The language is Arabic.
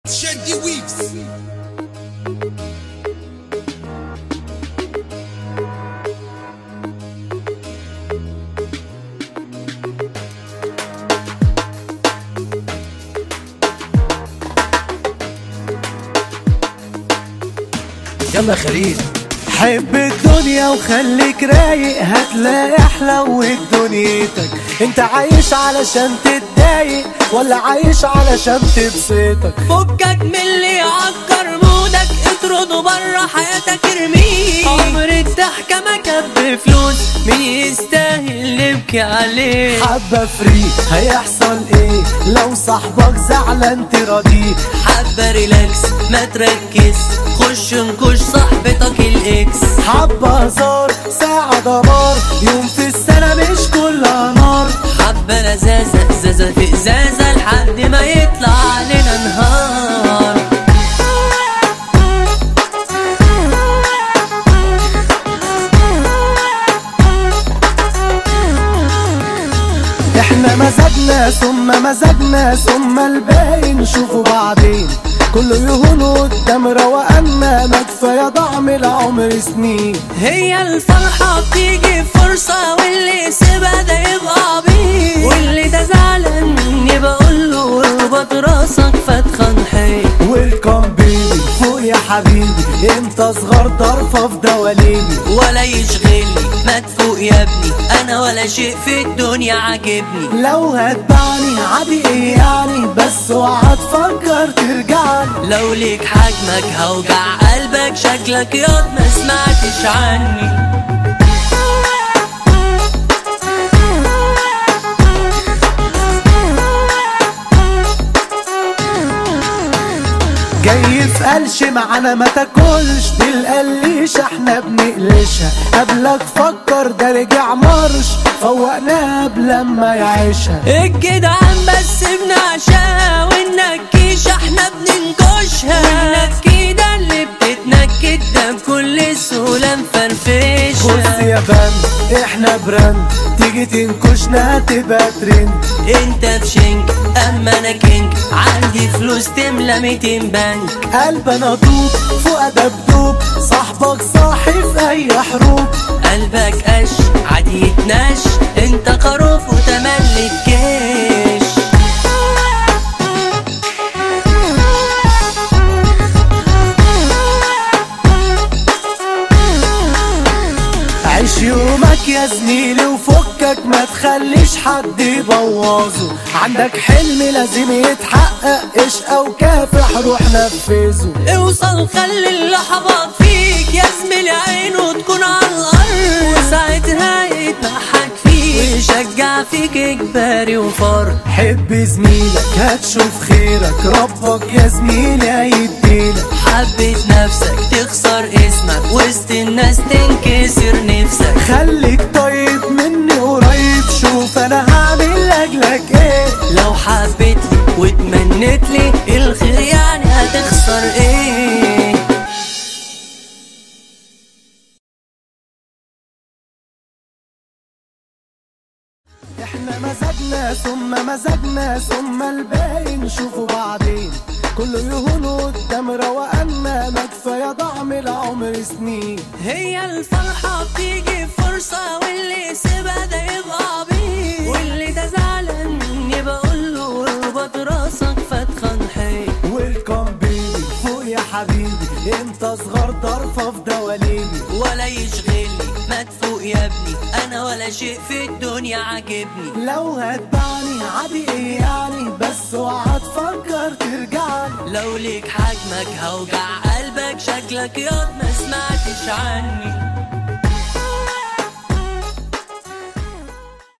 Shandy Weaves. يلا خليل حب الدنيا وخليك رايق، هتلاقي حلاوة دنيتك. انت عايش علشان تتضايق ولا عايش علشان تبسطك؟ فكك من اللي يعكر مودك، اطرده برا حياتك ارميه. عمر الضحكة ما كان بفلوس، مين يستاهل نبكي عليه؟ حبة فري هيحصل ايه لو صاحبك زعلان تراضيه؟ حبة ريلاكس ما تركز، خش نكش صاحبتك الاكس. حبة هزار ساعة دمار، يوم في السنة مش كلها نار. حبة لزازة ازازة في ازازة لحد ما يطلع علينا نهار. احنا مزاجنا ثم مزاجنا ثم الباقي نشوفه بعدين. كله يهون قدام روقنا، ما كفاية ضعم العمر سنين. هي الفرحة بتيجي فرصة، واللي يسيبها ده يبقى عبيط. واللي ده زعلان مني بقوله اربط راسك فتخن حيط. ويلكم بيبي فوق يا حبيبي، انت صغار طرفة في دواليبي. ولا يشغلني ما تفوق يا ابني، انا ولا شيء في الدنيا عاجبني. لو هتبعني عادي ايه يعني، بس اوعى تفكر ترجعني. لو ليك حجمك هوجع قلبك، شكلك ياض ما سمعتش عني. جاي في قلش معانا ما تاكلش، دي القليش احنا بنقلشها. قبلك فكر ده رجع مرش، فوقناها قبل ما يعيشها. الجدعان بس بنعشاها، والنكيش احنا بننكشها. والنكيدة اللي بتتنكد ده بكل سهولة مفرفشها. بص يا بند احنا براند، تيجي تنكشنا تبقى ترند. انت في شنك اما انا كينج، عندي فلوس تملى 200 بنك. قلب انا طوب فوق دبدوب، صاحبك صاحي في اي حروب. قلبك قش عادي يتنش، انت خروف وتملي الجيش. عيش يومك يا زميلي وفكك، ما تخليش حد يبوظه. عندك حلم لازم يتحقق، اشقى وكافح روح نفذه. اوصل خلي اللي حبط فيك يا زميلي عينه تكون على الارض، وساعتها يتضحك فيك ويشجع فيك اجباري وفرض. حب زميلك هتشوف خيرك، ربك يا زميلي هيديلك. حبيت نفسك تخسر اسمك، وسط الناس تنكسر نفسك. خليك طيب مني قريب، شوف انا هعمل لاجلك ايه. لو حبيتني واتمنيت لي الخير يعني هتخسر ايه؟ احنا مزاجنا ثم مزاجنا ثم الباقي نشوفه بعدين. كله يهون قدام روقنا، ما كفاية ضعم العمر سنين. هي الفرحة بتيجي فرصة، واللي يسيبها ده يبقى عبيط. واللي ده زعلان مني بقوله اربط راسك فتخن حيط. ويلكم بيبي فوق يا حبيبي، انت صغار طرفة في دواليبي. ولا يشغلني ما تفوق يا ابني، انا ولا شيء في الدنيا عاجبني. لو هتبعني عادي ايه يعني، بس اوعى تفكر ترجعني. لو ليك حجمك هوجع قلبك، شكلك ياض ما سمعتش عني.